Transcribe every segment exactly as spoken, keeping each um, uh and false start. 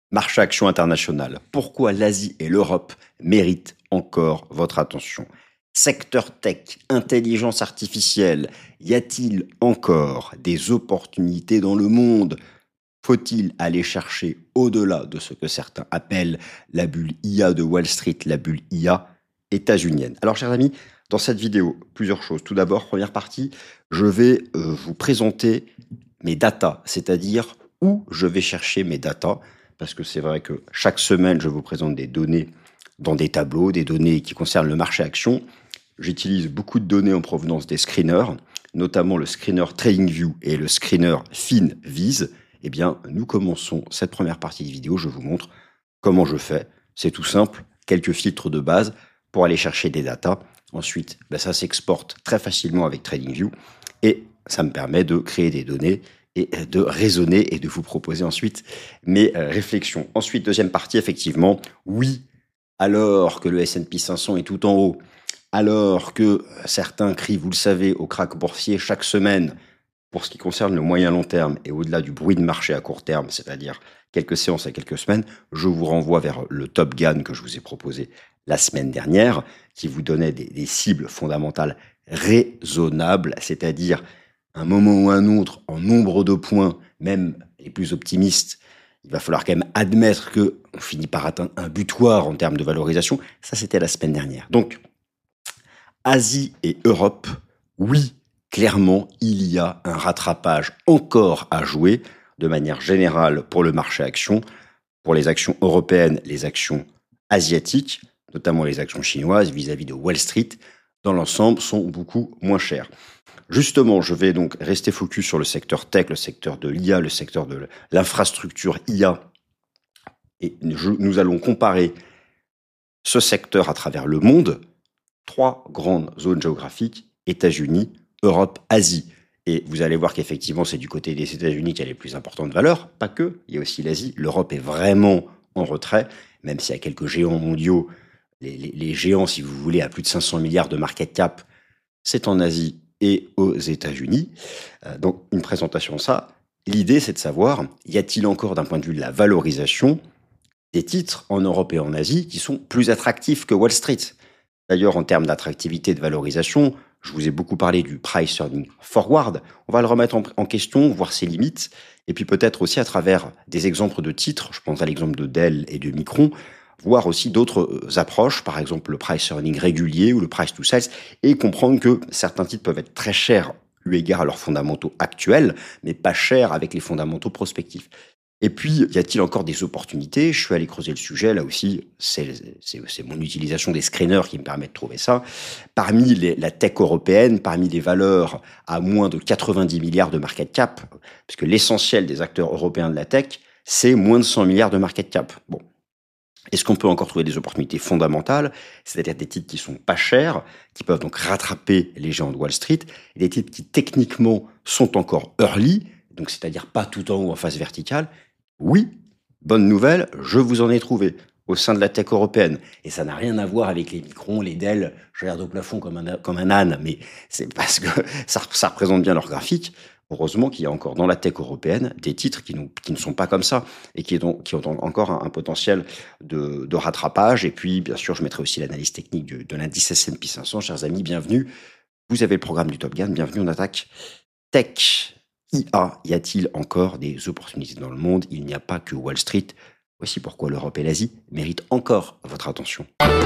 Marché action international. Pourquoi l'Asie et l'Europe méritent encore votre attention? Secteur tech, intelligence artificielle, y a-t-il encore des opportunités dans le monde? Faut-il aller chercher au-delà de ce que certains appellent la bulle I A de Wall Street, la bulle I A états-unienne? Alors, chers amis, dans cette vidéo, plusieurs choses. Tout d'abord, première partie, je vais euh, vous présenter mes datas, c'est-à-dire où je vais chercher mes datas, parce que c'est vrai que chaque semaine, je vous présente des données dans des tableaux, des données qui concernent le marché action. J'utilise beaucoup de données en provenance des screeners, notamment le screener TradingView et le screener FinViz. Eh bien, nous commençons cette première partie de vidéo. Je vous montre comment je fais. C'est tout simple, quelques filtres de base pour aller chercher des datas. Ensuite, ben ça s'exporte très facilement avec TradingView et ça me permet de créer des données et de raisonner et de vous proposer ensuite mes euh, réflexions. Ensuite, deuxième partie, effectivement, oui, alors que le S and P cinq cents est tout en haut, alors que certains crient, vous le savez, au krach boursier chaque semaine, pour ce qui concerne le moyen long terme et au-delà du bruit de marché à court terme, c'est-à-dire quelques séances à quelques semaines, je vous renvoie vers le Top Gun que je vous ai proposé la semaine dernière, qui vous donnait des, des cibles fondamentales raisonnables, c'est-à-dire un moment ou un autre, en nombre de points, même les plus optimistes, il va falloir quand même admettre qu'on finit par atteindre un butoir en termes de valorisation. Ça, c'était la semaine dernière. Donc, Asie et Europe, oui, clairement, il y a un rattrapage encore à jouer de manière générale pour le marché action, pour les actions européennes, les actions asiatiques, notamment les actions chinoises vis-à-vis de Wall Street, dans l'ensemble, sont beaucoup moins chères. Justement, je vais donc rester focus sur le secteur tech, le secteur de l'I A, le secteur de l'infrastructure I A. Et nous allons comparer ce secteur à travers le monde. Trois grandes zones géographiques, États-Unis, Europe, Asie. Et vous allez voir qu'effectivement, c'est du côté des États-Unis qu'il y a les plus importantes valeurs. Pas que, il y a aussi l'Asie. L'Europe est vraiment en retrait, même s'il y a quelques géants mondiaux. Les, les, les géants, si vous voulez, à plus de cinq cents milliards de market cap, c'est en Asie et aux États-Unis. Euh, donc, une présentation de ça. L'idée, c'est de savoir, y a-t-il encore, d'un point de vue de la valorisation, des titres en Europe et en Asie qui sont plus attractifs que Wall Street? D'ailleurs, en termes d'attractivité et de valorisation, je vous ai beaucoup parlé du price earning forward. On va le remettre en, en question, voir ses limites, et puis peut-être aussi à travers des exemples de titres, je pense à l'exemple de Dell et de Micron, voir aussi d'autres approches, par exemple le price earning régulier ou le price to sales, et comprendre que certains titres peuvent être très chers eu égard à leurs fondamentaux actuels, mais pas chers avec les fondamentaux prospectifs. Et puis, y a-t-il encore des opportunités? Je suis allé creuser le sujet, là aussi, c'est, c'est, c'est mon utilisation des screeners qui me permet de trouver ça. Parmi les, la tech européenne, parmi les valeurs à moins de quatre-vingt-dix milliards de market cap, puisque l'essentiel des acteurs européens de la tech, c'est moins de cent milliards de market cap. Bon. Est-ce qu'on peut encore trouver des opportunités fondamentales, c'est-à-dire des titres qui sont pas chers, qui peuvent donc rattraper les géants de Wall Street, et des titres qui techniquement sont encore early, donc c'est-à-dire pas tout en haut en face verticale? Oui, bonne nouvelle, je vous en ai trouvé au sein de la tech européenne. Et ça n'a rien à voir avec les Micron, les Dell, je regarde au plafond comme un, comme un âne, mais c'est parce que ça, ça représente bien leur graphique. Heureusement qu'il y a encore dans la tech européenne des titres qui, qui ne sont pas comme ça et qui, ont, qui ont encore un, un potentiel de, de rattrapage. Et puis, bien sûr, je mettrai aussi l'analyse technique de, de l'indice S and P cinq cents. Chers amis, bienvenue. Vous avez le programme du Top Gun. Bienvenue, on attaque tech. I A, y a-t-il encore des opportunités dans le monde? Il n'y a pas que Wall Street. Voici pourquoi l'Europe et l'Asie méritent encore votre attention.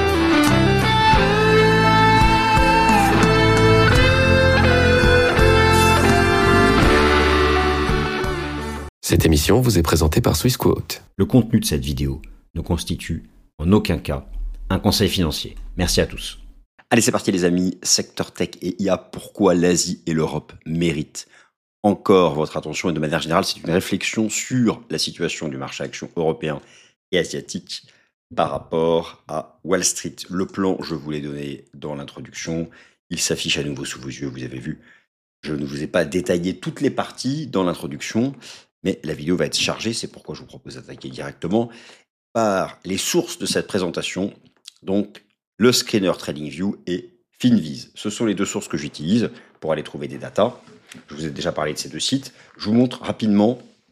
Cette émission vous est présentée par Swissquote. Le contenu de cette vidéo ne constitue en aucun cas un conseil financier. Merci à tous. Allez, c'est parti les amis. Secteur tech et I A, pourquoi l'Asie et l'Europe méritent encore votre attention, et de manière générale, c'est une réflexion sur la situation du marché action européen et asiatique par rapport à Wall Street. Le plan, je vous l'ai donné dans l'introduction. Il s'affiche à nouveau sous vos yeux, vous avez vu. Je ne vous ai pas détaillé toutes les parties dans l'introduction, mais la vidéo va être chargée. C'est pourquoi je vous propose d'attaquer directement par les sources de cette présentation. Donc, le screener TradingView et FinViz. Ce sont les deux sources que j'utilise pour aller trouver des datas. Je vous ai déjà parlé de ces deux sites. Je vous montre rapidement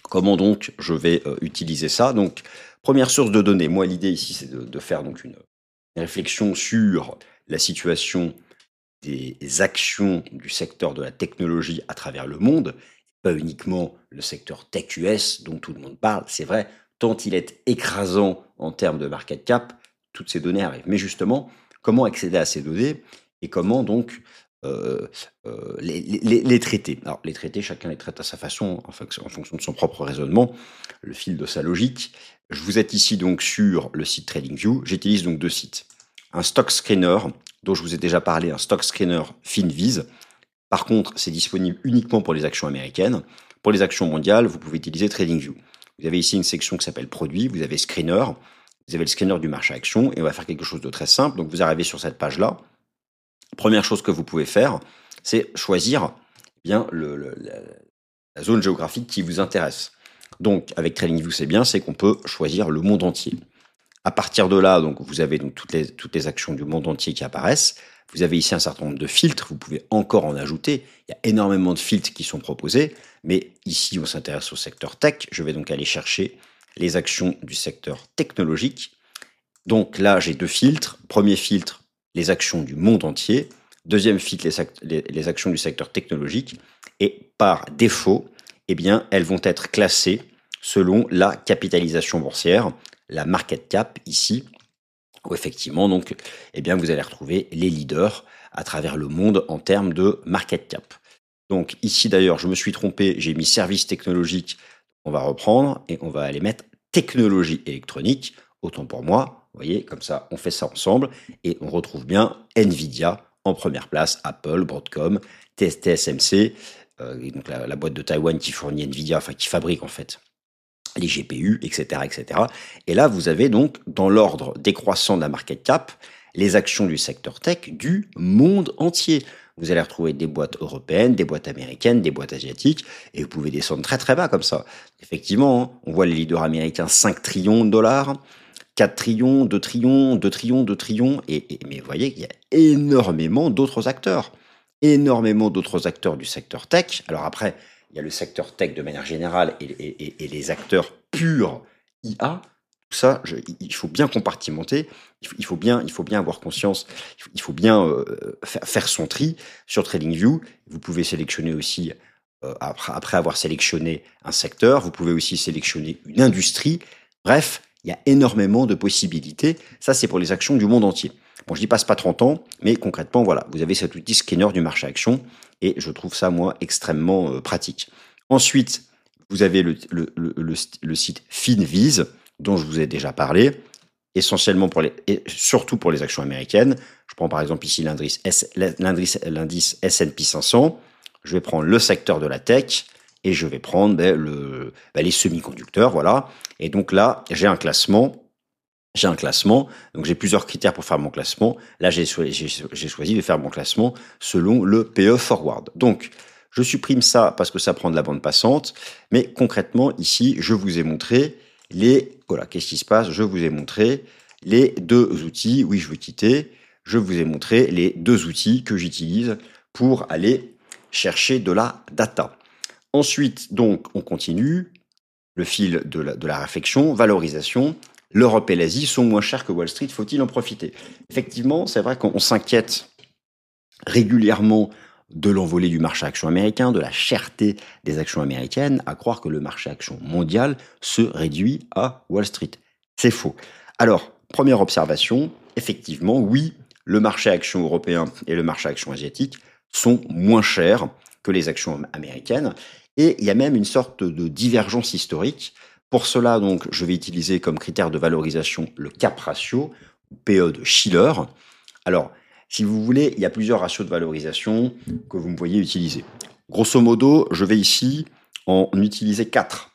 Comment donc je vais euh, utiliser ça? Donc, première source de données. Moi, l'idée ici, c'est de, de faire donc une, une réflexion sur la situation des actions du secteur de la technologie à travers le monde, pas uniquement le secteur tech U S dont tout le monde parle, c'est vrai, tant il est écrasant en termes de market cap, toutes ces données arrivent. Mais justement, comment accéder à ces données et comment donc euh, euh, les, les- les traiter? Alors, les traiter, chacun les traite à sa façon, en, fonction en fonction de son propre raisonnement, le fil de sa logique. Je vous êtes ici donc sur le site TradingView. J'utilise donc deux sites. Un stock screener dont je vous ai déjà parlé, un stock screener FinViz. Par contre, c'est disponible uniquement pour les actions américaines. Pour les actions mondiales, vous pouvez utiliser TradingView. Vous avez ici une section qui s'appelle Produits, vous avez Screener, vous avez le screener du marché action, et on va faire quelque chose de très simple. Donc vous arrivez sur cette page-là. Première chose que vous pouvez faire, c'est choisir eh bien le, le, la, la zone géographique qui vous intéresse. Donc avec TradingView, c'est bien, c'est qu'on peut choisir le monde entier. À partir de là, donc, vous avez donc toutes les, toutes les actions du monde entier qui apparaissent. Vous avez ici un certain nombre de filtres. Vous pouvez encore en ajouter. Il y a énormément de filtres qui sont proposés. Mais ici, on s'intéresse au secteur tech. Je vais donc aller chercher les actions du secteur technologique. Donc là, j'ai deux filtres. Premier filtre, les actions du monde entier. Deuxième filtre, les, les, les actions du secteur technologique. Et par défaut, eh bien, elles vont être classées selon la capitalisation boursière, la market cap ici, où effectivement, donc, eh bien, vous allez retrouver les leaders à travers le monde en termes de market cap. Donc ici d'ailleurs, je me suis trompé, j'ai mis service technologique, on va reprendre et on va aller mettre technologie électronique, autant pour moi, vous voyez, comme ça, on fait ça ensemble et on retrouve bien Nvidia en première place, Apple, Broadcom, T S M C, euh, donc la, la boîte de Taïwan qui fournit Nvidia, enfin qui fabrique en fait les G P U, et cetera, et cetera. Et là, vous avez donc, dans l'ordre décroissant de la market cap, les actions du secteur tech du monde entier. Vous allez retrouver des boîtes européennes, des boîtes américaines, des boîtes asiatiques, et vous pouvez descendre très très bas comme ça. Effectivement, on voit les leaders américains cinq trillions de dollars, quatre trillions, deux trillions, deux trillions, deux trillions, et, et mais vous voyez qu'il y a énormément d'autres acteurs. Énormément d'autres acteurs du secteur tech. Alors après, il y a le secteur tech de manière générale et, et, et les acteurs purs I A. Tout ça, je, il faut bien compartimenter, il faut, il faut, bien, il faut bien avoir conscience, il faut, il faut bien euh, faire, faire son tri sur TradingView. Vous pouvez sélectionner aussi, euh, après, après avoir sélectionné un secteur, vous pouvez aussi sélectionner une industrie. Bref, il y a énormément de possibilités. Ça, c'est pour les actions du monde entier. Bon, je n'y passe pas trente ans, mais concrètement, voilà, vous avez cet outil scanner du marché action, et je trouve ça, moi, extrêmement euh, pratique. Ensuite, vous avez le, le, le, le, le site FinViz, dont je vous ai déjà parlé, essentiellement pour les, et surtout pour les actions américaines. Je prends par exemple ici l'indice, S, l'indice, l'indice S and P cinq cents, je vais prendre le secteur de la tech, et je vais prendre ben, le, ben, les semi-conducteurs, voilà. Et donc là, j'ai un classement J'ai un classement, donc j'ai plusieurs critères pour faire mon classement. Là, j'ai choisi, j'ai choisi de faire mon classement selon le P E Forward. Donc, je supprime ça parce que ça prend de la bande passante. Mais concrètement, ici, je vous ai montré les... Voilà, qu'est-ce qui se passe? Je vous ai montré les deux outils. Oui, je veux quitter. Je vous ai montré les deux outils que j'utilise pour aller chercher de la data. Ensuite, donc, on continue le fil de la, de la réflexion, valorisation. L'Europe et l'Asie sont moins chers que Wall Street, faut-il en profiter? Effectivement, c'est vrai qu'on s'inquiète régulièrement de l'envolée du marché action américain, de la cherté des actions américaines, à croire que le marché action mondial se réduit à Wall Street. C'est faux. Alors, première observation, effectivement, oui, le marché action européen et le marché action asiatique sont moins chers que les actions américaines, et il y a même une sorte de divergence historique. Pour cela, donc, je vais utiliser comme critère de valorisation le cap ratio, P E de Shiller. Alors, si vous voulez, il y a plusieurs ratios de valorisation que vous me voyez utiliser. Grosso modo, je vais ici en utiliser quatre.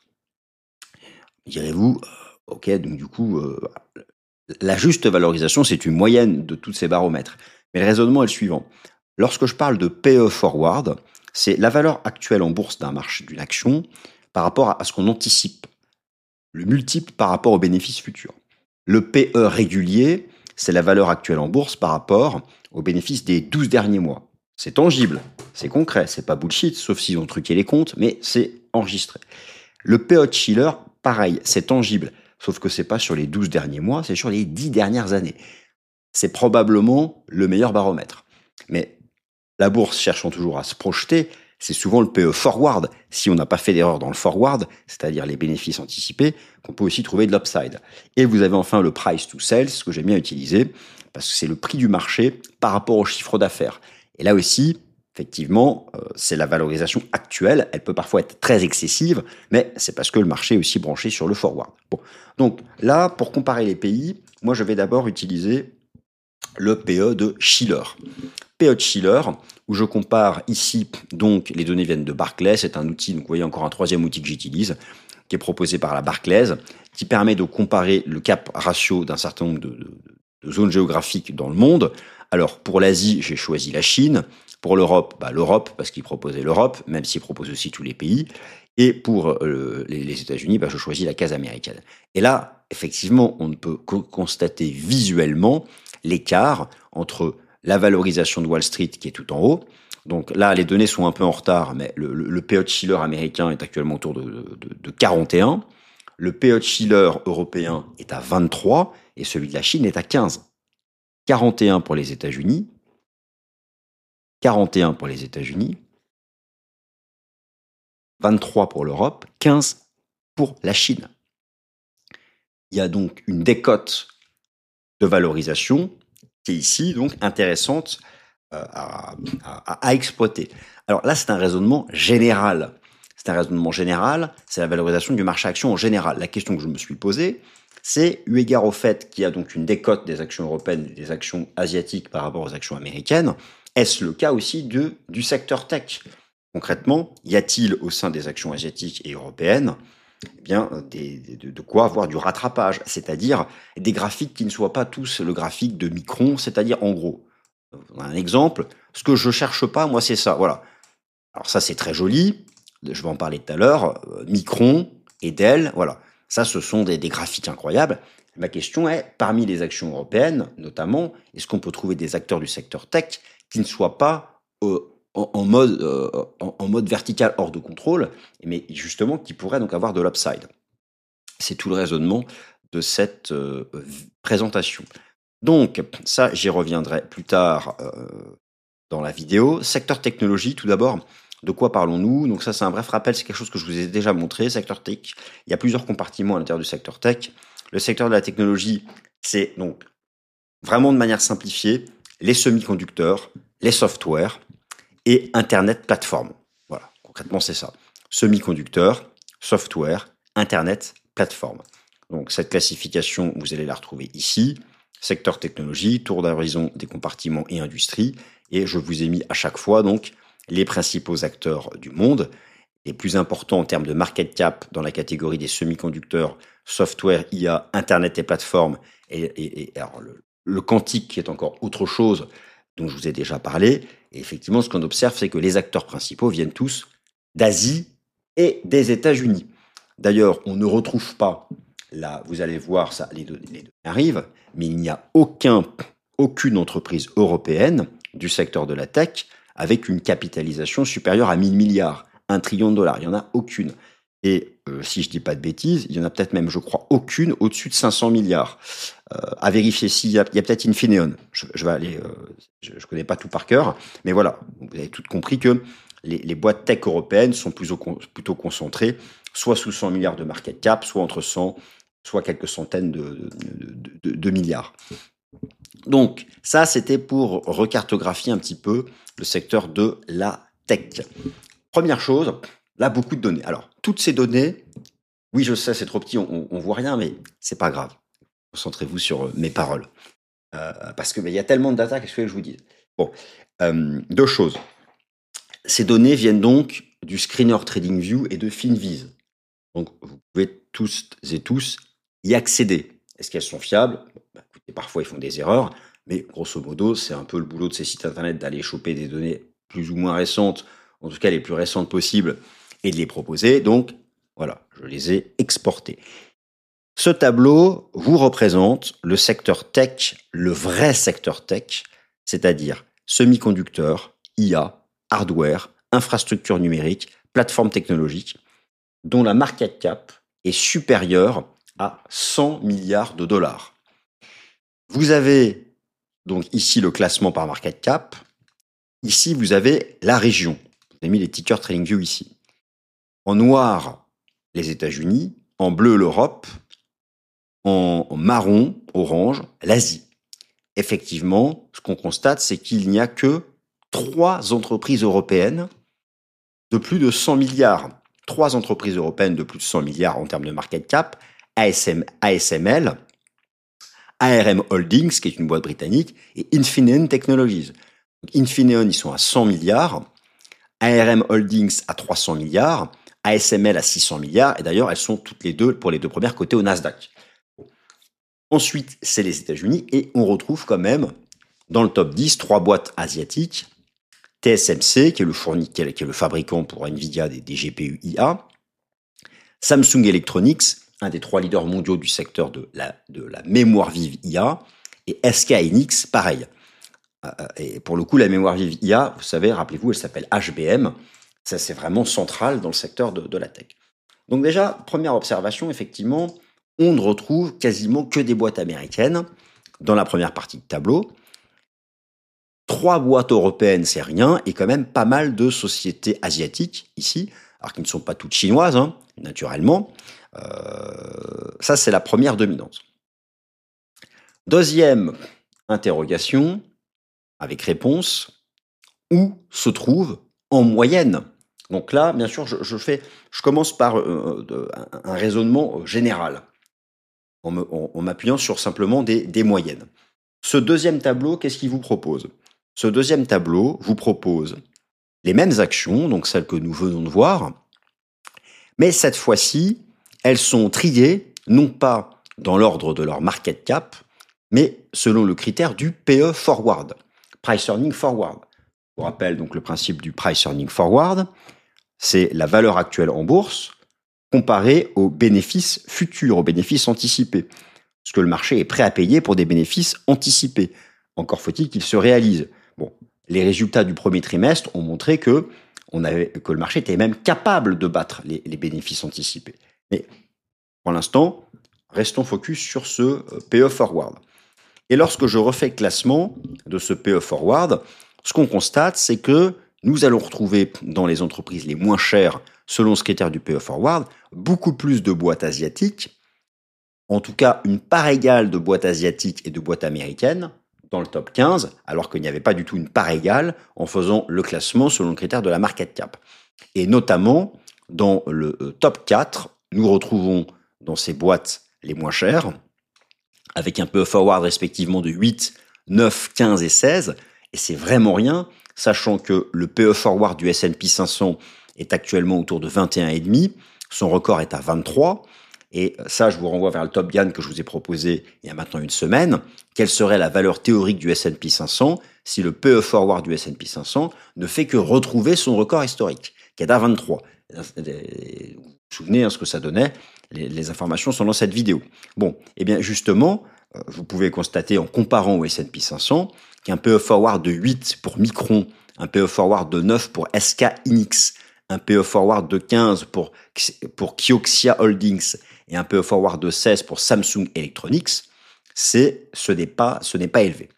Direz-vous, euh, ok, donc du coup, euh, la juste valorisation, c'est une moyenne de tous ces baromètres. Mais le raisonnement est le suivant. Lorsque je parle de P E forward, c'est la valeur actuelle en bourse d'un marché, d'une action, par rapport à ce qu'on anticipe. Le multiple par rapport aux bénéfices futurs. Le P E régulier, c'est la valeur actuelle en bourse par rapport aux bénéfices des douze derniers mois. C'est tangible, c'est concret, c'est pas bullshit, sauf s'ils ont truqué les comptes, mais c'est enregistré. Le P O de Schiller, pareil, c'est tangible. Sauf que c'est pas sur les douze derniers mois, c'est sur les dix dernières années. C'est probablement le meilleur baromètre. Mais la bourse cherchant toujours à se projeter, c'est souvent le P E forward, si on n'a pas fait d'erreur dans le forward, c'est-à-dire les bénéfices anticipés, qu'on peut aussi trouver de l'upside. Et vous avez enfin le price to sales, ce que j'aime bien utiliser, parce que c'est le prix du marché par rapport au chiffre d'affaires. Et là aussi, effectivement, euh, c'est la valorisation actuelle. Elle peut parfois être très excessive, mais c'est parce que le marché est aussi branché sur le forward. Bon. Donc là, pour comparer les pays, moi je vais d'abord utiliser le P E de Schiller. P E de Schiller, où je compare ici, donc les données viennent de Barclays, c'est un outil, donc vous voyez encore un troisième outil que j'utilise, qui est proposé par la Barclays, qui permet de comparer le cap ratio d'un certain nombre de, de, de zones géographiques dans le monde. Alors pour l'Asie, j'ai choisi la Chine, pour l'Europe, bah, l'Europe, parce qu'il proposait l'Europe, même s'il propose aussi tous les pays, et pour euh, les, les États-Unis, bah, je choisis la case américaine. Et là, effectivement, on ne peut que constater visuellement l'écart entre la valorisation de Wall Street qui est tout en haut. Donc là, les données sont un peu en retard, mais le, le, le P E de Schiller américain est actuellement autour de, de, de quarante et un. Le P E de Schiller européen est à vingt-trois et celui de la Chine est à quinze. quarante et un pour les États-Unis. quarante et un pour les États-Unis. vingt-trois pour l'Europe. quinze pour la Chine. Il y a donc une décote de valorisation qui est ici donc intéressante euh, à, à, à exploiter. Alors là, c'est un raisonnement général. C'est un raisonnement général, c'est la valorisation du marché action en général. La question que je me suis posée, c'est, eu égard au fait qu'il y a donc une décote des actions européennes et des actions asiatiques par rapport aux actions américaines, est-ce le cas aussi de, du secteur tech? Concrètement, y a-t-il au sein des actions asiatiques et européennes eh bien, des, de, de quoi avoir du rattrapage, c'est-à-dire des graphiques qui ne soient pas tous le graphique de Micron, c'est-à-dire en gros, un exemple, ce que je cherche pas, moi c'est ça, voilà. Alors ça c'est très joli, je vais en parler tout à l'heure, Micron et Dell, voilà. Ça ce sont des, des graphiques incroyables. Ma question est, parmi les actions européennes notamment, est-ce qu'on peut trouver des acteurs du secteur tech qui ne soient pas euh, En, en, mode, euh, en, en mode vertical hors de contrôle, mais justement qui pourrait donc avoir de l'upside. C'est tout le raisonnement de cette euh, présentation. Donc, ça, j'y reviendrai plus tard euh, dans la vidéo. Secteur technologie, tout d'abord, de quoi parlons-nous? Donc ça, c'est un bref rappel, c'est quelque chose que je vous ai déjà montré, secteur tech. Il y a plusieurs compartiments à l'intérieur du secteur tech. Le secteur de la technologie, c'est donc vraiment de manière simplifiée, les semi-conducteurs, les softwares, et Internet plateforme. Voilà, concrètement, c'est ça. Semi-conducteurs, software, Internet plateforme. Donc, cette classification, vous allez la retrouver ici. Secteur technologie, tour d'horizon des compartiments et industrie. Et je vous ai mis à chaque fois, donc, les principaux acteurs du monde. Les plus importants en termes de market cap dans la catégorie des semi-conducteurs, software, I A, Internet et plateforme. Et, et, et alors, le, le quantique qui est encore autre chose dont je vous ai déjà parlé. Et effectivement, ce qu'on observe, c'est que les acteurs principaux viennent tous d'Asie et des États-Unis. D'ailleurs, on ne retrouve pas, là, vous allez voir, ça, les données, les données arrivent, mais il n'y a aucun, aucune entreprise européenne du secteur de la tech avec une capitalisation supérieure à mille milliards, un trillion de dollars. Il n'y en a aucune. Et euh, si je dis pas de bêtises, il y en a peut-être même, je crois, aucune au-dessus de cinq cents milliards. Euh, à vérifier s'il y a, il y a peut-être Infineon. Je, je vais aller, euh, je, je connais pas tout par cœur, mais voilà, vous avez tout compris que les, les boîtes tech européennes sont plutôt, plutôt concentrées, soit sous cent milliards de market cap, soit entre cent, soit quelques centaines de, de, de, de milliards. Donc, ça, c'était pour recartographier un petit peu le secteur de la tech. Première chose, là, beaucoup de données. Alors, toutes ces données, oui, je sais, c'est trop petit, on, on voit rien, mais c'est pas grave. Concentrez-vous sur mes paroles. Euh, parce qu'il y a tellement de data, qu'est-ce que je vous dis? Bon, euh, deux choses. Ces données viennent donc du Screener TradingView et de Finviz. Donc, vous pouvez tous et tous y accéder. Est-ce qu'elles sont fiables? Bah, écoutez, parfois, ils font des erreurs, mais grosso modo, c'est un peu le boulot de ces sites internet d'aller choper des données plus ou moins récentes, en tout cas les plus récentes possibles, et de les proposer. Donc, voilà, je les ai exportées. Ce tableau vous représente le secteur tech, le vrai secteur tech, c'est-à-dire semi-conducteurs, I A, hardware, infrastructure numérique, plateforme technologique. dont la market cap est supérieure à cent milliards de dollars. Vous avez donc ici le classement par market cap. Ici, vous avez la région. Vous avez mis les tickers TradingView ici. En noir, les États-Unis. En bleu, l'Europe. En marron, orange, l'Asie. Effectivement, ce qu'on constate, c'est qu'il n'y a que trois entreprises européennes de plus de cent milliards. Trois entreprises européennes de plus de cent milliards en termes de market cap. A S M, A S M L, A R M Holdings, qui est une boîte britannique, et Infineon Technologies. Donc Infineon, ils sont à cent milliards. A R M Holdings à trois cents milliards. A S M L à six cents milliards. Et d'ailleurs, elles sont toutes les deux, pour les deux premières, cotées au Nasdaq. Ensuite, c'est les États-Unis et on retrouve quand même dans le top dix trois boîtes asiatiques. T S M C, qui est le, fourni, qui est, qui est le fabricant pour Nvidia des, des G P U I A. Samsung Electronics, un des trois leaders mondiaux du secteur de la, de la mémoire vive I A. Et S K Hynix, pareil. Et pour le coup, la mémoire vive I A, vous savez, rappelez-vous, elle s'appelle H B M. Ça, c'est vraiment central dans le secteur de, de la tech. Donc déjà, première observation, effectivement, on ne retrouve quasiment que des boîtes américaines dans la première partie de tableau. Trois boîtes européennes, c'est rien, et quand même pas mal de sociétés asiatiques ici, alors qui ne sont pas toutes chinoises, hein, naturellement. Euh, ça, c'est la première dominante. Deuxième interrogation, avec réponse, où se trouve en moyenne? Donc là, bien sûr, je, je, fais, je commence par euh, de, un, un raisonnement général. En m'appuyant sur simplement des, des moyennes. Ce deuxième tableau, qu'est-ce qu'il vous propose? Ce deuxième tableau vous propose les mêmes actions, donc celles que nous venons de voir, mais cette fois-ci, elles sont triées, non pas dans l'ordre de leur market cap, mais selon le critère du P E forward, Price Earning Forward. Je vous rappelle donc le principe du Price Earning Forward, c'est la valeur actuelle en bourse, comparé aux bénéfices futurs, aux bénéfices anticipés. Parce que le marché est prêt à payer pour des bénéfices anticipés. Encore faut-il qu'ils se réalisent. Bon, les résultats du premier trimestre ont montré que, on avait, que le marché était même capable de battre les, les bénéfices anticipés. Mais pour l'instant, restons focus sur ce P E forward. Et lorsque je refais le classement de ce P E forward, ce qu'on constate, c'est que nous allons retrouver dans les entreprises les moins chères, selon ce critère du P E forward, beaucoup plus de boîtes asiatiques, en tout cas une part égale de boîtes asiatiques et de boîtes américaines dans le top quinze, alors qu'il n'y avait pas du tout une part égale en faisant le classement selon le critère de la market cap. Et notamment, dans le top quatre, nous retrouvons dans ces boîtes les moins chères, avec un P E forward respectivement de huit, neuf, quinze et seize, et c'est vraiment rien, sachant que le P E forward du S and P cinq cents est actuellement autour de vingt et un virgule cinq, son record est à vingt-trois, et ça, je vous renvoie vers le Top Gun que je vous ai proposé il y a maintenant une semaine. Quelle serait la valeur théorique du S and P cinq cents si le P E forward du S and P cinq cents ne fait que retrouver son record historique, qui est à vingt-trois? Vous vous souvenez hein, ce que ça donnait? les, les informations sont dans cette vidéo. Bon, et bien justement, vous pouvez constater en comparant au S and P cinq cents qu'un P E forward de huit pour Micron, un P E forward de neuf pour S K Hynix, un P E forward de quinze pour, pour Kioxia Holdings et un P E forward de seize pour Samsung Electronics, c'est, ce n'est pas, ce n'est pas élevé.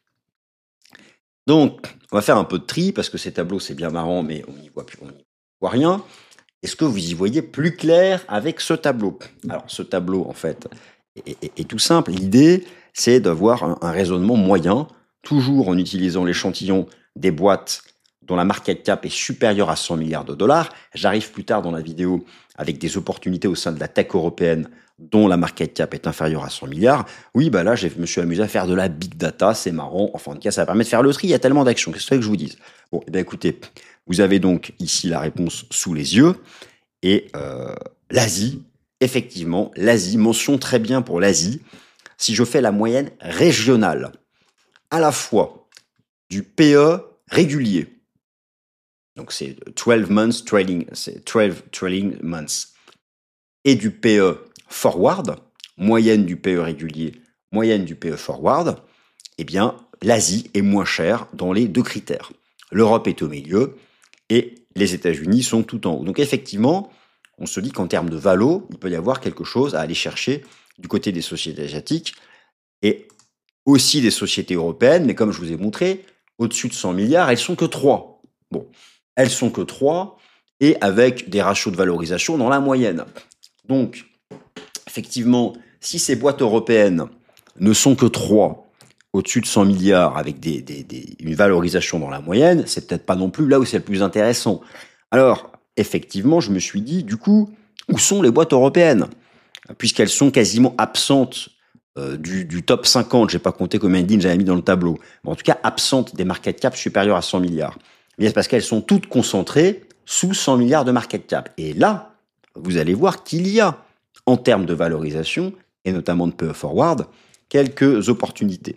Donc, on va faire un peu de tri parce que ces tableaux, c'est bien marrant, mais on n'y voit plus, on n'y voit rien. Est-ce que vous y voyez plus clair avec ce tableau? Alors, ce tableau, en fait, est, est, est tout simple. L'idée, c'est d'avoir un, un raisonnement moyen, toujours en utilisant l'échantillon des boîtes dont la market cap est supérieure à cent milliards de dollars. J'arrive plus tard dans la vidéo avec des opportunités au sein de la tech européenne dont la market cap est inférieure à cent milliards. Oui, bah là, je me suis amusé à faire de la big data, c'est marrant. Enfin, en tout cas, ça permet de faire le tri, il y a tellement d'actions. Qu'est-ce que que je vous dise? Bon, eh bien, écoutez, vous avez donc ici la réponse sous les yeux. Et euh, l'Asie, effectivement, l'Asie, mention très bien pour l'Asie. Si je fais la moyenne régionale, à la fois du P E régulier, donc c'est twelve months trailing, c'est twelve trailing months, et du P E forward, moyenne du P E régulier, moyenne du P E forward, eh bien, l'Asie est moins chère dans les deux critères. L'Europe est au milieu et les États-Unis sont tout en haut. Donc effectivement, on se dit qu'en termes de valo, il peut y avoir quelque chose à aller chercher du côté des sociétés asiatiques et aussi des sociétés européennes, mais comme je vous ai montré, au-dessus de cent milliards, elles sont que trois. Bon, elles sont que trois et avec des ratios de valorisation dans la moyenne. Donc, effectivement, si ces boîtes européennes ne sont que trois au-dessus de cent milliards avec des, des, des, une valorisation dans la moyenne, c'est peut-être pas non plus là où c'est le plus intéressant. Alors, effectivement, je me suis dit, du coup, où sont les boîtes européennes ? Puisqu'elles sont quasiment absentes euh, du, du top cinquante, j'ai pas compté combien de lignes j'avais mis dans le tableau, mais en tout cas absentes des market cap supérieurs à cent milliards. Eh bien, c'est parce qu'elles sont toutes concentrées sous cent milliards de market cap. Et là, vous allez voir qu'il y a, en termes de valorisation, et notamment de P E forward, quelques opportunités.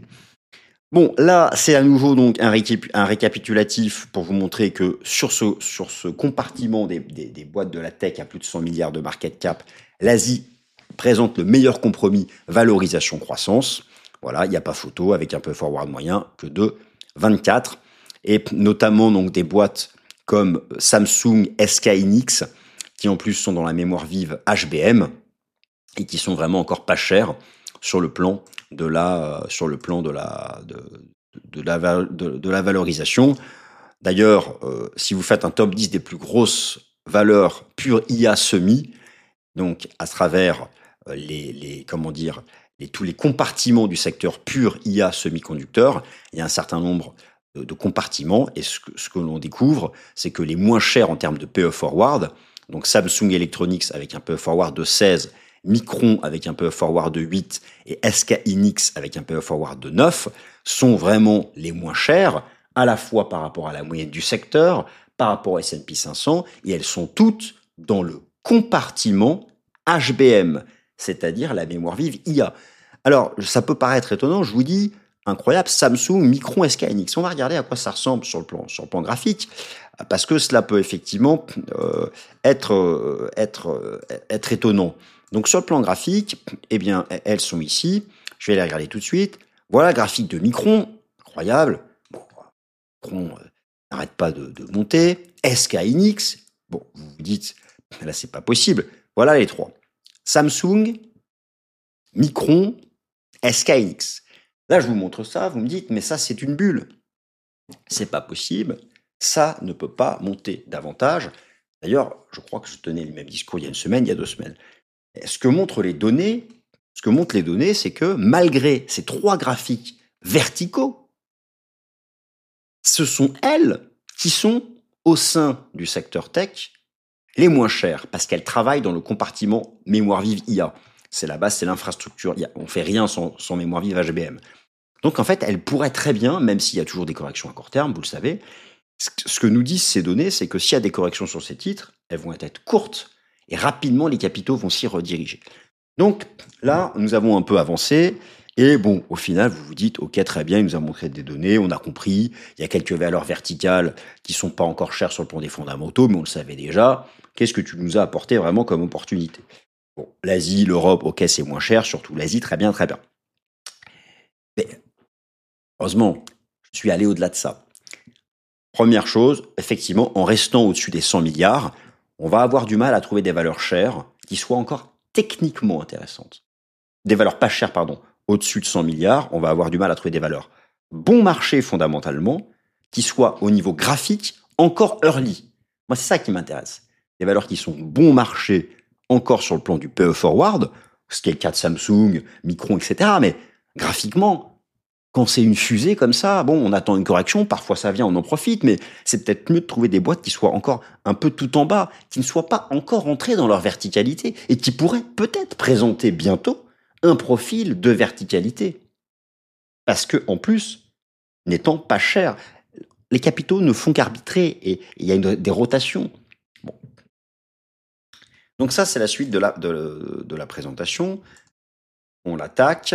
Bon, là, c'est à nouveau donc un, récap- un récapitulatif pour vous montrer que sur ce, sur ce compartiment des, des, des boîtes de la tech à plus de cent milliards de market cap, l'Asie présente le meilleur compromis valorisation-croissance. Voilà, il n'y a pas photo avec un P E forward moyen que de vingt-quatre. Et notamment donc des boîtes comme Samsung, S K Hynix, qui en plus sont dans la mémoire vive H B M et qui sont vraiment encore pas chères sur le plan de la, sur le plan de la, de, de la, de, de la valorisation. D'ailleurs, euh, si vous faites un top dix des plus grosses valeurs pure I A semi, donc à travers les, les comment dire, les, tous les compartiments du secteur pur I A semi-conducteur, il y a un certain nombre de, de compartiments et ce que, ce que l'on découvre, c'est que les moins chers en termes de P E forward, donc Samsung Electronics avec un P E forward de seize, Micron avec un P E forward de huit et S K Hynix avec un P E forward de neuf sont vraiment les moins chers, à la fois par rapport à la moyenne du secteur, par rapport au S and P cinq cents, et elles sont toutes dans le compartiment H B M, c'est-à-dire la mémoire vive I A. Alors, ça peut paraître étonnant, je vous dis, incroyable, Samsung, Micron, S K Hynix. On va regarder à quoi ça ressemble sur le plan, sur le plan graphique, parce que cela peut effectivement euh, être, euh, être, euh, être étonnant. Donc sur le plan graphique, eh bien, elles sont ici. Je vais les regarder tout de suite. Voilà le graphique de Micron, incroyable. Bon, Micron euh, n'arrête pas de, de monter. S K Hynix, bon, vous vous dites, là c'est pas possible. Voilà les trois. Samsung, Micron, S K Hynix. Là je vous montre ça, vous me dites, mais ça c'est une bulle. C'est pas possible. Ça ne peut pas monter davantage. D'ailleurs, je crois que je tenais le même discours il y a une semaine, il y a deux semaines. Ce que montrent les données, ce que montrent les données, c'est que malgré ces trois graphiques verticaux, ce sont elles qui sont au sein du secteur tech les moins chères parce qu'elles travaillent dans le compartiment mémoire vive I A. C'est la base, c'est l'infrastructure. On fait rien sans, sans mémoire vive H B M. Donc en fait, elles pourraient très bien, même s'il y a toujours des corrections à court terme, vous le savez, ce que nous disent ces données, c'est que s'il y a des corrections sur ces titres, elles vont être courtes et rapidement les capitaux vont s'y rediriger. Donc là, nous avons un peu avancé et bon, au final, vous vous dites, ok, très bien, il nous a montré des données, on a compris, il y a quelques valeurs verticales qui sont pas encore chères sur le plan des fondamentaux, mais on le savait déjà. Qu'est-ce que tu nous as apporté vraiment comme opportunité ? Bon, l'Asie, l'Europe, ok, c'est moins cher, surtout l'Asie, très bien, très bien. Mais heureusement, je suis allé au-delà de ça. Première chose, effectivement, en restant au-dessus des cent milliards, on va avoir du mal à trouver des valeurs chères qui soient encore techniquement intéressantes. Des valeurs pas chères, pardon, au-dessus de cent milliards, on va avoir du mal à trouver des valeurs bon marché fondamentalement, qui soient au niveau graphique encore early. Moi, c'est ça qui m'intéresse. Des valeurs qui sont bon marché encore sur le plan du P E forward, ce qui est le cas de Samsung, Micron, et cetera. Mais graphiquement, quand c'est une fusée comme ça, bon, on attend une correction, parfois ça vient, on en profite, mais c'est peut-être mieux de trouver des boîtes qui soient encore un peu tout en bas, qui ne soient pas encore entrées dans leur verticalité et qui pourraient peut-être présenter bientôt un profil de verticalité. Parce que, en plus, n'étant pas cher, les capitaux ne font qu'arbitrer et il y a une, des rotations. Bon. Donc ça, c'est la suite de la, de, de la présentation. On l'attaque.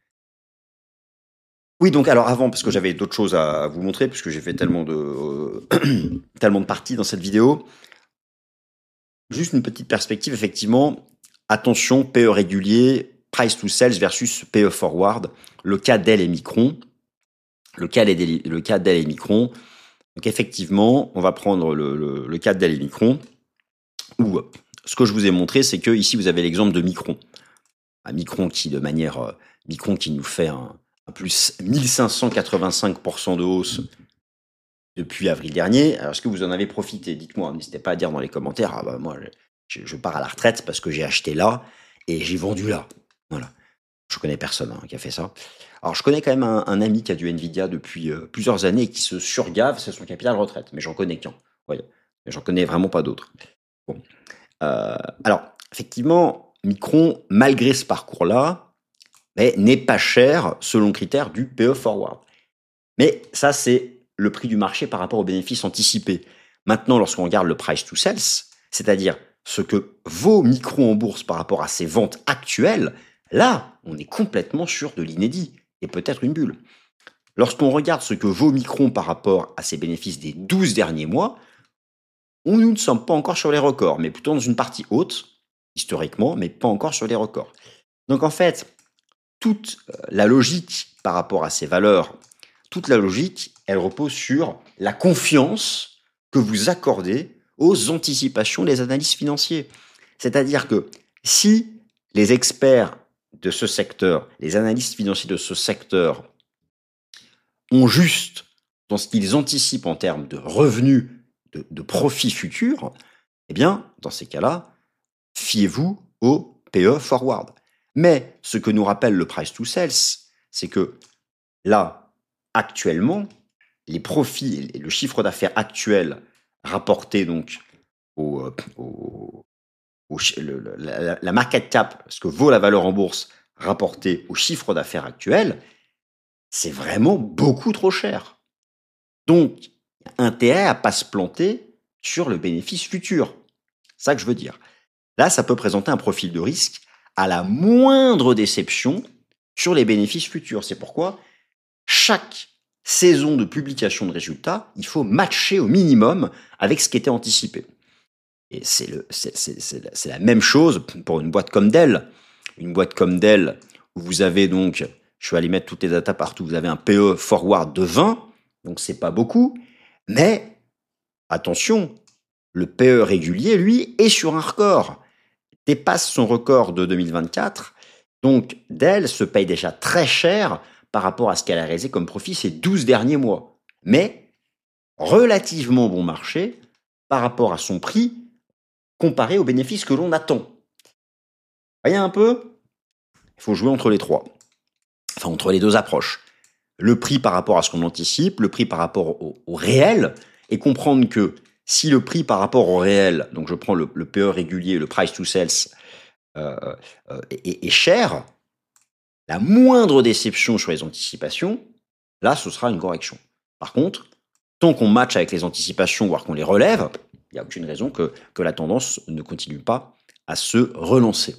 Oui, donc alors avant, parce que j'avais d'autres choses à vous montrer, puisque j'ai fait tellement de, euh, tellement de parties dans cette vidéo. Juste une petite perspective, effectivement. Attention, P E régulier, price to sales versus P E forward. Le cas Dell et Micron. Le cas, le cas Dell et Micron. Donc effectivement, on va prendre le, le, le cas Dell et Micron, où ce que je vous ai montré, c'est que ici, vous avez l'exemple de Micron. Un Micron qui, de manière, euh, Micron qui nous fait un, un plus mille cinq cent quatre-vingt-cinq pour cent de hausse depuis avril dernier. Alors, est-ce que vous en avez profité? Dites-moi, n'hésitez pas à dire dans les commentaires. Ah bah, moi, je, je pars à la retraite parce que j'ai acheté là et j'ai vendu là. Voilà. Je connais personne hein, qui a fait ça. Alors, je connais quand même un, un ami qui a du Nvidia depuis euh, plusieurs années et qui se surgave, c'est son capital retraite. Mais j'en connais qu'un. Voyez. Mais j'en connais vraiment pas d'autres. Bon. Euh, alors, effectivement, Micron, malgré ce parcours-là, n'est pas cher selon critères du P E Forward. Mais ça, c'est le prix du marché par rapport aux bénéfices anticipés. Maintenant, lorsqu'on regarde le price to sales, c'est-à-dire ce que vaut Micron en bourse par rapport à ses ventes actuelles, là, on est complètement sur de l'inédit et peut-être une bulle. Lorsqu'on regarde ce que vaut Micron par rapport à ses bénéfices des douze derniers mois, on, nous ne sommes pas encore sur les records, mais plutôt dans une partie haute, historiquement, mais pas encore sur les records. Donc en fait, toute la logique par rapport à ces valeurs, toute la logique, elle repose sur la confiance que vous accordez aux anticipations des analystes financiers. C'est-à-dire que si les experts de ce secteur, les analystes financiers de ce secteur ont juste dans ce qu'ils anticipent en termes de revenus, de, de profits futurs, eh bien, dans ces cas-là, fiez-vous au P E Forward. Mais ce que nous rappelle le price to sales, c'est que là, actuellement, les profits et le chiffre d'affaires actuel rapporté donc au, au, au le, la, la market cap, ce que vaut la valeur en bourse rapporté au chiffre d'affaires actuel, c'est vraiment beaucoup trop cher. Donc, il y a intérêt à ne pas se planter sur le bénéfice futur. C'est ça que je veux dire. Là, ça peut présenter un profil de risque à la moindre déception sur les bénéfices futurs. C'est pourquoi chaque saison de publication de résultats, il faut matcher au minimum avec ce qui était anticipé. Et c'est, le, c'est, c'est, c'est, la, c'est la même chose pour une boîte comme Dell. Une boîte comme Dell, où vous avez donc, je vais aller mettre toutes les datas partout, vous avez un P E forward de vingt, donc c'est pas beaucoup, mais attention, le P E régulier, lui, est sur un record, dépasse son record de deux mille vingt-quatre, donc Dell se paye déjà très cher par rapport à ce qu'elle a réalisé comme profit ces douze derniers mois. Mais relativement bon marché par rapport à son prix comparé aux bénéfices que l'on attend. Voyez un peu? Il faut jouer entre les trois. Enfin, entre les deux approches. Le prix par rapport à ce qu'on anticipe, le prix par rapport au, au réel, et comprendre que si le prix par rapport au réel, donc je prends le, le P E régulier, le price to sales, euh, euh, est, est cher, la moindre déception sur les anticipations, là, ce sera une correction. Par contre, tant qu'on matche avec les anticipations, voire qu'on les relève, il n'y a aucune raison que, que la tendance ne continue pas à se relancer.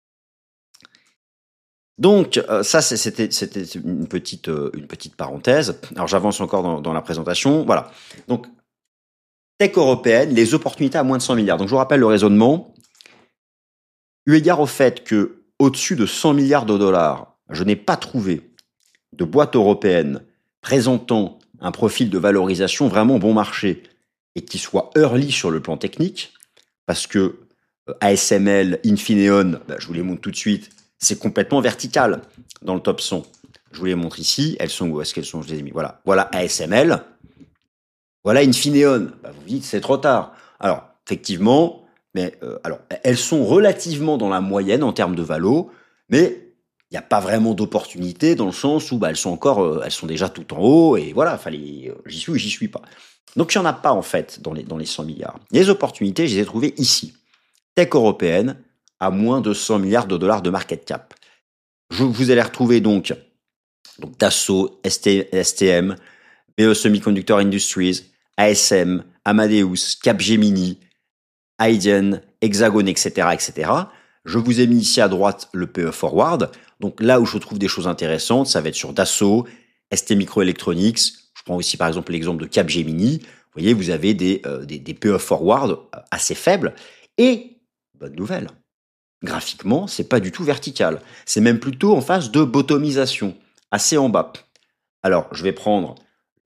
Donc, euh, ça, c'est, c'était, c'était une, petite, euh, une petite parenthèse. Alors, j'avance encore dans, dans la présentation. Voilà. Donc, tech européenne, les opportunités à moins de cent milliards. Donc, je vous rappelle le raisonnement. Eu égard au fait que au-dessus de cent milliards de dollars, je n'ai pas trouvé de boîte européenne présentant un profil de valorisation vraiment bon marché et qui soit early sur le plan technique, parce que A S M L, Infineon, ben, je vous les montre tout de suite, c'est complètement vertical dans le top cent. Je vous les montre ici. Elles sont où est-ce qu'elles sont? Je les ai mis. Voilà. Voilà A S M L. Voilà Infineon. Ben, vous dites c'est trop tard. Alors, effectivement, mais euh, alors elles sont relativement dans la moyenne en termes de valo, mais il n'y a pas vraiment d'opportunité dans le sens où bah, elles sont encore, euh, elles sont déjà tout en haut et voilà, fallait, euh, j'y suis ou j'y suis pas. Donc il n'y en a pas en fait dans les, dans les cent milliards. Les opportunités, je les ai trouvées ici. Tech européenne à moins de cent milliards de dollars de market cap. Je, vous allez retrouver donc, donc Dassault, S T M, B E Semiconductor Industries, A S M, Amadeus, Capgemini, Hayden, Hexagon, et cetera, et cetera. Je vous ai mis ici à droite le P E Forward. Donc là où je trouve des choses intéressantes, ça va être sur Dassault, S T Microelectronics. Je prends aussi par exemple l'exemple de Capgemini. Vous voyez, vous avez des, euh, des, des P E Forward assez faibles. Et, bonne nouvelle, graphiquement, c'est pas du tout vertical. C'est même plutôt en phase de bottomisation, assez en bas. Alors, je vais prendre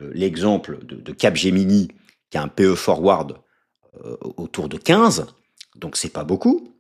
l'exemple de, de Capgemini, qui a un P E Forward euh, autour de quinze. donc c'est pas beaucoup.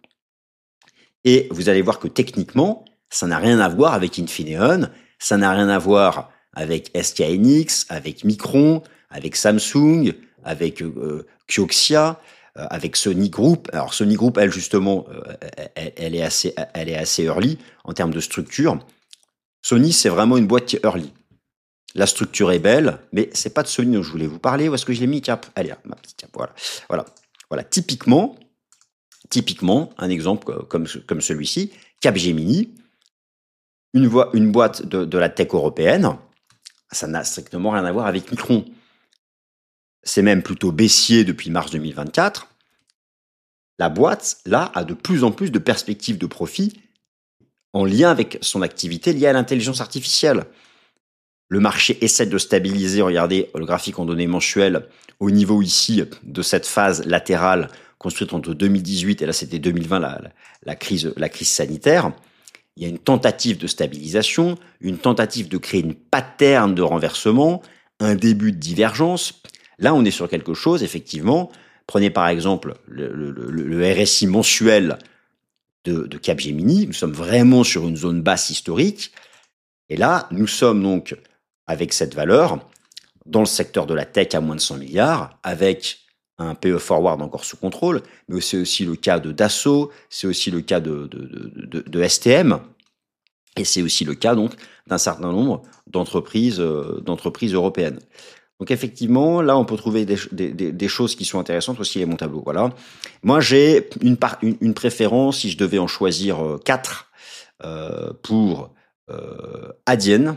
Et vous allez voir que techniquement, ça n'a rien à voir avec Infineon, ça n'a rien à voir avec S K hynix, avec Micron, avec Samsung, avec euh, Kioxia, euh, avec Sony Group. Alors Sony Group, elle justement, euh, elle, elle est assez, elle est assez early en termes de structure. Sony, c'est vraiment une boîte qui est early. La structure est belle, mais c'est pas de Sony dont je voulais vous parler. Où est-ce que je l'ai mis, Cap? Allez, ma petite Cap. Voilà, voilà, voilà. Typiquement, typiquement, un exemple comme comme celui-ci, Capgemini, une, vo- une boîte de, de la tech européenne. Ça n'a strictement rien à voir avec Micron. C'est même plutôt baissier depuis mars deux mille vingt-quatre. La boîte, là, a de plus en plus de perspectives de profit en lien avec son activité liée à l'intelligence artificielle. Le marché essaie de stabiliser, regardez le graphique en données mensuelles, au niveau ici de cette phase latérale construite entre deux mille dix-huit et là c'était deux mille vingt, la, la, la, crise, la crise sanitaire. Il y a une tentative de stabilisation, une tentative de créer une pattern de renversement, un début de divergence. Là, on est sur quelque chose, effectivement. Prenez par exemple le, le, le, le R S I mensuel de, de Capgemini. Nous sommes vraiment sur une zone basse historique. Et là, nous sommes donc avec cette valeur dans le secteur de la tech à moins de cent milliards, avec un P E forward encore sous contrôle, mais c'est aussi le cas de Dassault, c'est aussi le cas de, de, de, de, de S T M, et c'est aussi le cas donc d'un certain nombre d'entreprises, euh, d'entreprises européennes. Donc effectivement, là, on peut trouver des, des, des choses qui sont intéressantes aussi, les mon tableau. Voilà. Moi, j'ai une, par, une, une préférence, si je devais en choisir euh, quatre, euh, pour euh, Adyen,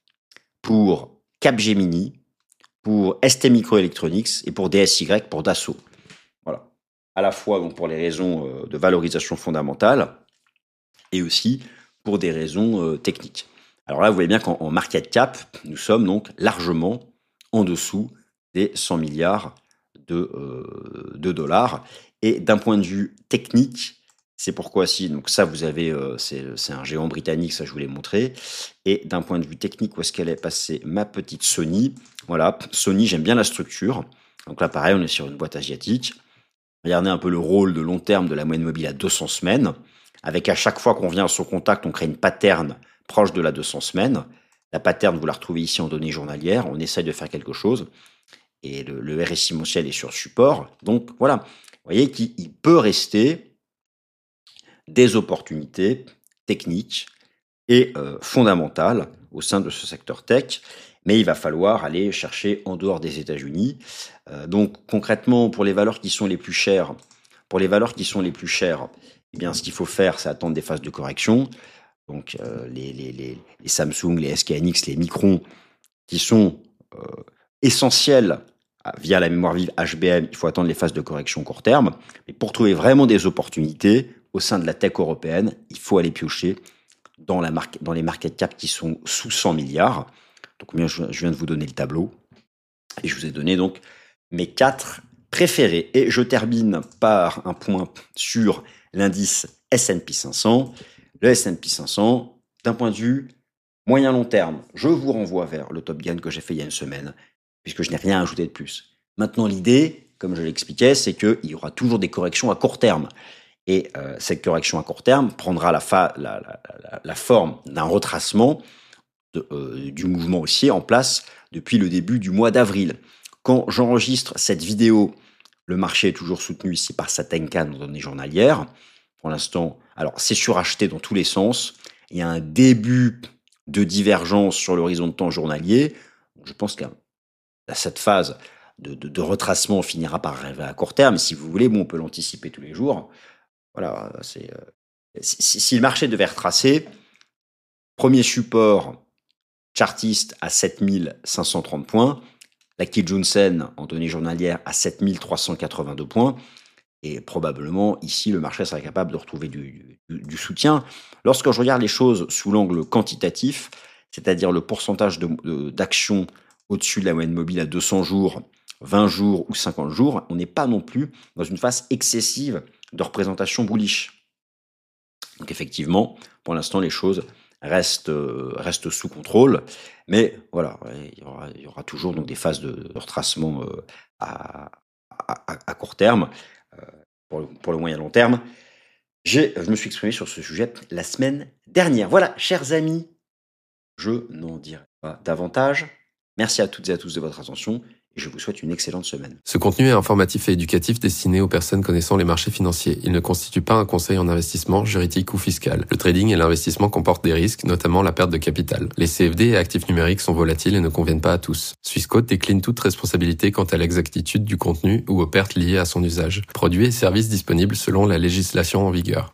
pour Capgemini, pour S T Microelectronics et pour D S Y, pour Dassault. Voilà. À la fois donc pour les raisons euh, de valorisation fondamentale et aussi pour des raisons euh, techniques. Alors là, vous voyez bien qu'en market cap, nous sommes donc largement en dessous des cent milliards de, euh, de dollars. Et d'un point de vue technique, c'est pourquoi si, donc ça vous avez, euh, c'est, c'est un géant britannique, ça je vous l'ai montré. Et d'un point de vue technique, où est-ce qu'elle est passée ma petite Sony? Voilà, Sony, j'aime bien la structure. Donc là, pareil, on est sur une boîte asiatique. Regardez un peu le rôle de long terme de la moyenne mobile à deux cents semaines. Avec à chaque fois qu'on vient à son contact, on crée une pattern proche de la deux cents semaines. La pattern, vous la retrouvez ici en données journalières. On essaye de faire quelque chose. Et le, le R S I mensuel est sur support. Donc voilà, vous voyez qu'il peut rester des opportunités techniques et euh, fondamentales au sein de ce secteur tech. Mais il va falloir aller chercher en dehors des États-Unis. Euh, donc concrètement, pour les valeurs qui sont les plus chères, pour les valeurs qui sont les plus chères, eh bien, ce qu'il faut faire, c'est attendre des phases de correction. Donc euh, les, les, les, les Samsung, les S K hynix, les Micron, qui sont euh, essentiels via la mémoire vive H B M, il faut attendre les phases de correction court terme. Mais pour trouver vraiment des opportunités au sein de la tech européenne, il faut aller piocher dans, la marque, dans les market cap qui sont sous cent milliards. Donc bien, je viens de vous donner le tableau. Et je vous ai donné donc mes quatre préférés. Et je termine par un point sur l'indice S and P cinq cents. Le S and P cinq cents, d'un point de vue moyen-long terme, je vous renvoie vers le Top Gun que j'ai fait il y a une semaine, puisque je n'ai rien ajouté de plus. Maintenant, l'idée, comme je l'expliquais, c'est qu'il y aura toujours des corrections à court terme. Et euh, cette correction à court terme prendra la, fa- la, la, la, la forme d'un retracement de, euh, du mouvement haussier en place depuis le début du mois d'avril. Quand j'enregistre cette vidéo, le marché est toujours soutenu ici par sa Tenkan en données journalières. Pour l'instant, alors c'est suracheté dans tous les sens. Il y a un début de divergence sur l'horizon de temps journalier. Je pense qu'à cette phase de, de, de retracement finira par arriver à court terme. Si vous voulez, bon, on peut l'anticiper tous les jours. Voilà, c'est euh, si, si le marché devait retracer, premier support chartiste à sept mille cinq cent trente points, la Kijun-sen en données journalières à sept mille trois cent quatre-vingt-deux points, et probablement ici le marché sera capable de retrouver du, du, du soutien. Lorsque je regarde les choses sous l'angle quantitatif, c'est-à-dire le pourcentage de, de, d'actions au-dessus de la moyenne mobile à deux cents jours, vingt jours ou cinquante jours, on n'est pas non plus dans une phase excessive de représentation bullish. Donc effectivement, pour l'instant, les choses restent, euh, restent sous contrôle, mais voilà, il y aura, il y aura toujours donc des phases de, de retracement euh, à, à, à court terme. Euh, pour le, pour le moyen long terme. J'ai, je me suis exprimé sur ce sujet la semaine dernière. Voilà, chers amis, je n'en dirai pas davantage. Merci à toutes et à tous de votre attention et je vous souhaite une excellente semaine. Ce contenu est informatif et éducatif destiné aux personnes connaissant les marchés financiers. Il ne constitue pas un conseil en investissement, juridique ou fiscal. Le trading et l'investissement comportent des risques, notamment la perte de capital. Les C F D et actifs numériques sont volatiles et ne conviennent pas à tous. Swissquote décline toute responsabilité quant à l'exactitude du contenu ou aux pertes liées à son usage. Produits et services disponibles selon la législation en vigueur.